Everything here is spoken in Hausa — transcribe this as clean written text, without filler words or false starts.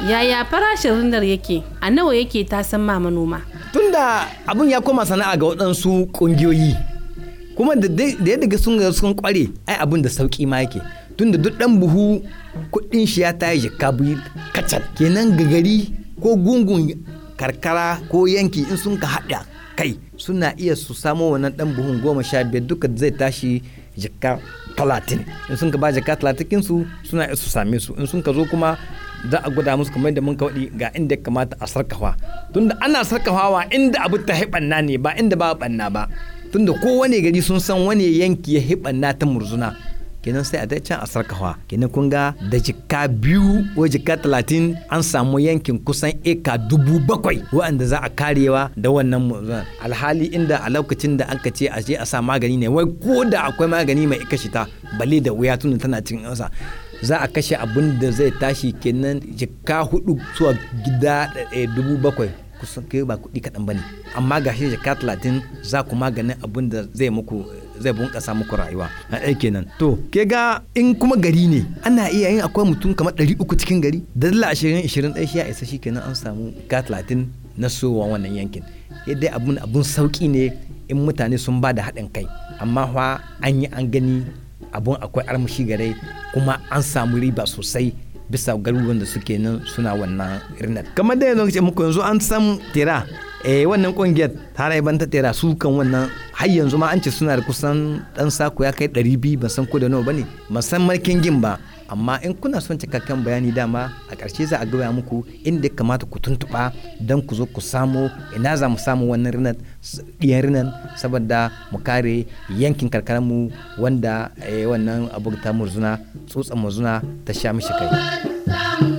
Yaya farashin rindar yake? A nawa yake tasan ma manoma? Tunda abun ya koma sana'a ga waɗansu ƙungiyoyi, kuma da yadda sun kware ai abun da sauƙi ma yake. Tunda duk ɗan buhu kuɗin shi ya tayi jikka biyu kacal. Kenan ga gari ko gungun karkara ko yanki in sun ka haɗa kai suna iya su samo wannan ɗan buhun 15 duka zai tashi jikka 30. In sun ka ba jikka 30 su suna iya su same su. In sun ka zo kuma za a gwada musu kamar da mun kawaɗi ga inda kamata a sarkafa. Tunda ana sarkafawa inda abu ta hiɓanna ne ba inda ba ɓanna ba. Tunda kowane gari sun san wani yanki ya hiɓanna ta murzuna. Kenan sai a can a sarkafa. Kenan kun ga da jikka 2 ko jikka 30 an samu yankin kusan eka 7,000 waɗanda za a karewa da wannan murzuna. Alhali inda a lokacin da an ka ce a je a sa magani ne wai ko da akwai magani mai ikashita balle da wuya tunda tana cikin ƙasa. Za a kashe abin da zai tashi kenan jikka 4 zuwa gida 7,000 kusan kai ba kuɗi kaɗan bane, amma ga shi jikka 30 za ku maganin abin da zai bunƙasa muku rayuwa a kenan. To ke ga in kuma gari ne ana iya yin akwai mutum kamar 300 cikin gari da dala 20 ɗaya shi ya isa shi kenan an samu jikka 30 na sowa wannan yankin. Yadda abun sauƙi ne in mutane sun ba da haɗin kai, amma fa an yi an gani abun akwai armashi gare kuma an samu riba sosai bisa garuruwan da suke nan suna wannan rinat. Kamar da yanzu muku yanzu an san tera wannan kungiyar tare ban ta tera su kan wannan har yanzu ma an ce suna da kusan dan sako ya kai 200 ban san ko da nawa bane ban san markin gin ba, amma in kuna son cikakken bayani dama a ƙarshe za a gaya muku inda kamata ku tuntuɓa don ku zo ku samu ina za mu samu wannan ɗiyan rinan saboda mu kare yankin karkararmu wanda wannan abu ta murzuna tsotsa murzuna ta sha mishi kai.